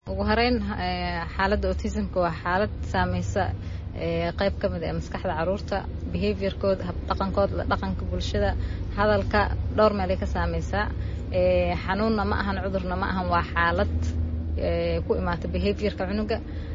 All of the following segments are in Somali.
ugu horeyn xaaladda autismka waa xaalad saameysa qayb ka mid ah maskaxda caruurta behaviorkooda dhaqankooda dhaqanka bulshada hadalka dhowr meel ay ka saameysaa xanuunna ma ahan cudurna ma ahan waa xaalad ku imaata behaviorka cunuga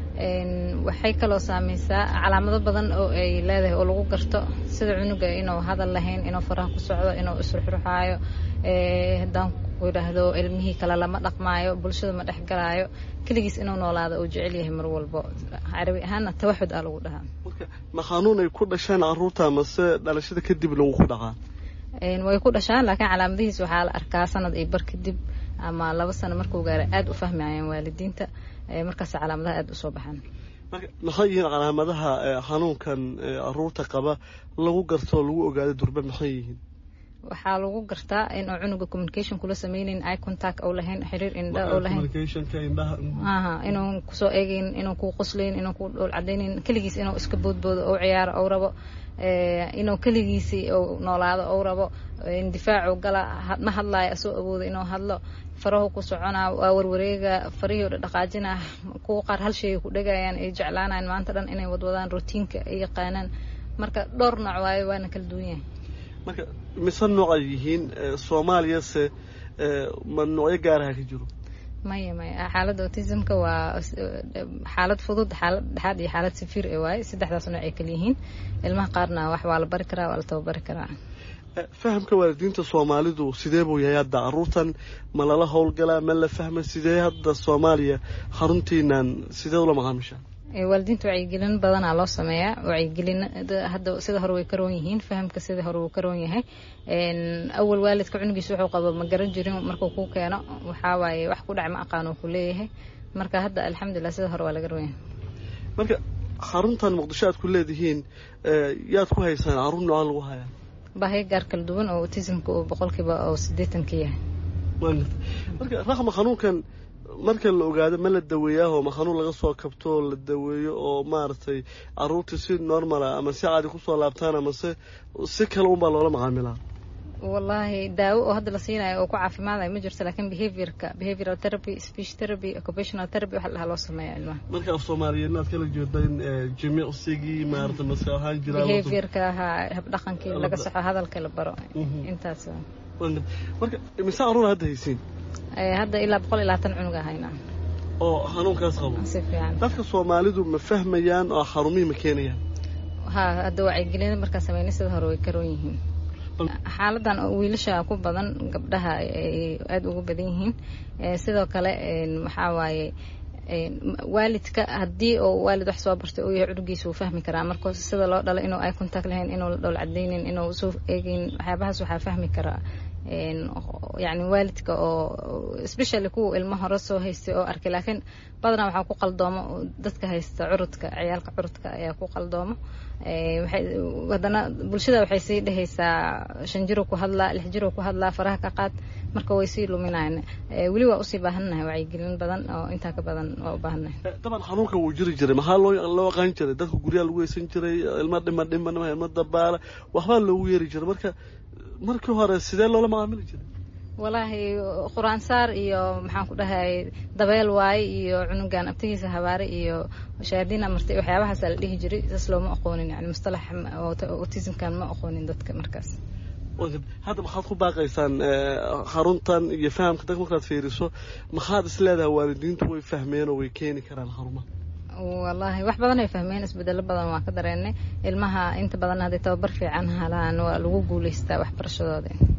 waxay kaloo saameysaa calaamado badan oo ay leedahay oo lagu garto sida cunuga inuu hadal lahayn inuu faraha ku socdo inuu isruxruxaayo haddaan ku yidhaahdo ilmihii kale lama dhaqmaayo bulshada ma dhex galaayo keligiis inuu noolaado uu jecel yahay mar walbo carabi ahaanna tawaxud aa lagu dhahaa ma xanuun ay ku dhashaan carruurta mase dhalashada kadib lagu ku dhaqaa way ku dhashaan laakiin calaamadihiis waxaa la arkaa sanad iyo bar kadib ama 2 sano markuu gaaro aad u fahmayaan waalidiinta markaas calaamadaha aad u soo baxaan maxay yihiin calaamadaha xanuunkan carruurta qaba lagu garto lagu ogaado durba maxay yihiin waxaa lagu gartaa in uu cunuga communication kula sameeynin eye contact oo lahayn xiriir indha oo lahayn communicationka indhaha inuu ku soo eegin inuu ku qoslayn inuu ku dhul cadeynin kaligiis inuu iska boodboodo oo ciyaar oo rabo inuu kaligiisi oo noolaado oo rabo indifaacu gala ma hadlaayo asoo awoodo inuu hadlo farahu ku soconaa waa warwareega farihii dhaqaajina kuwa qaar hal shay ku dhagayaan ay jeclaanayaan maanta dhan inay wadwadaan routiinka ay yaqaanaan marka dhowr nooc waaye waana kala duwan yahay marka mise nooc ay yihiin Soomaaliyase ma noocyo gaar ah ka jiro maya xaaladda autismka waa xaalad fudud xaalad dhaxad iyo xaalad safiir ah waaye saddexdaas nooc ay kala yihiin ilmaha qaarna wax waa la bari karaa waa la tababari karaa fahamka waalidiinta Soomaalidu sidee buu yahay hadda carruurtan ma lala howlgalaa ma la fahma sidee hadda Soomaaliya xaruntiinan sidee ula macaamishaa waalidiinta wacyigelin badanaa loo sameeyaa wacyigelin hadda sida hore way karoon yihiin fahamka sida hore wuu karoon yahay awal waalidka cunugiisa wuxuu qabo ma garan jirin markuu ku keeno waxaa waaye wax ku dhac ma aqaan uu ku leeyahay marka hadda alxamdulillah sida hore waa laga roon yahay marka xaruntan Muqdisho aad ku leedihiin yaad ku haysaan carruur nooc lagu hayaa baahi gaar kala duwan oo autismka oo 80% ka yahay marka raqam xanuunkan marka la ogaado ma la daweeyaa oo ma xanuun laga soo kabto la daweeyo oo maartay carruurta si normal ah ama si caadi ku soo laabtaan ama si kale u baa loola macaamilaa wallahi daawo oo hadda la siinayo oo ku caafimaadayo ma jirto laakiin behavioral therapy speech therapy occupational therapy waxa la sameeyaa ilmaha marka af Soomaaliyeed aad kala jeedaan jimicsigii maartay maskaxaan jiraa behaviorka hab dhaqankii laga saxo hadalka la baro intaas marka imisa carruur hadda haysiin hadda ilaa 120 cunug ahayna oo xanuunkaas qabo si fiican dadka Soomaalidu ma fahmayaan oo xarumihi ma keenayaan hadda wacyigelin marka sameynay sida hore way karoon yihiin xaaladan wiilasha ku badan gabdhaha ay aad ugu badan yihiin sidoo kale waxa waaye waalidka hadii oo waalid wax soo bartay oo yahay cunugiisa uu fahmi karaa marka sida loo dhalo inuu eye contact lahayn inuu la dhol cadeynin inuu soo eegin waxyaabahaas waxa fahmi karaa يعني waalidka oo especially kuwa ilmo hore soo haystay oo arkay laakiin badanaa waxa ku qaldoomo dadka haysta curudka ciyaalka curudka ayaa ku qaldoomo wadana bulshada waxay sii dhahaysaa 5 jiro ku hadla 6 jiro ku hadla faraha ka qaad marka way sii luminayaan wali waa u sii baahanahay wacyigelin badan oo inta ka badan waa u baahanahay taban xanuunka uu jiri jiray maxaa loo qaan jiray dadka guriga lagu haysan jiray ilmo dhima dabaala waxba loogu yeeri jiray markii hore sidee loola macaamili jiray wallahi quraan saar iyo maxaan ku dhahay dabeel waay iyo cunugan abtigiisa habaare iyo shaadina martay waxyaabahaas la dhihi jiray isla looma aqoonin yani mustalax autismkan ma aqoonin dadka markaas hadda maxaad ku baaqaysaan xaruntan iyo fahamka dadka markaad fiiriso maxaad isleedahay waalidiintu way fahmeen oo way keeni karaan xarumaha والله wax badan ay fahmeen isbedel badan waa ka dareennay ilmaha inta badan hadii tababar fiican helaan waa lagu guuleystaa wax barashadooda